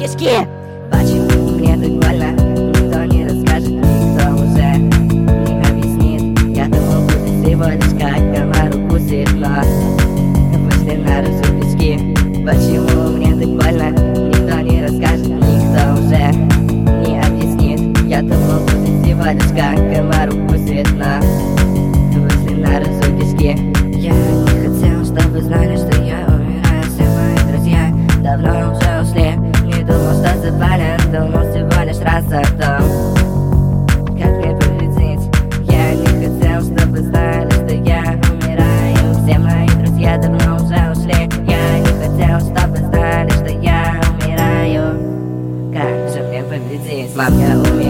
кишки. Почему мне так больно? Никто не расскажет, никто уже не объяснит. Я думал, будет всего лишь как комар укусит, но вышли наружу кишки. Почему мне так больно? Никто не расскажет, никто уже не объяснит. Я думал, будет всего лишь как комар укусит, но вышли наружу кишки. Я не хотел, чтобы знали, что я умираю. Все мои друзья давно уже ушли. Не думал, что заболен, думал всего лишь раз о том, как мне победить. Я не хотел, чтобы знали, что я умираю. Все мои друзья давно уже ушли. Я не хотел, чтобы знали, что я умираю. Как же мне победить? Мам, я умираю.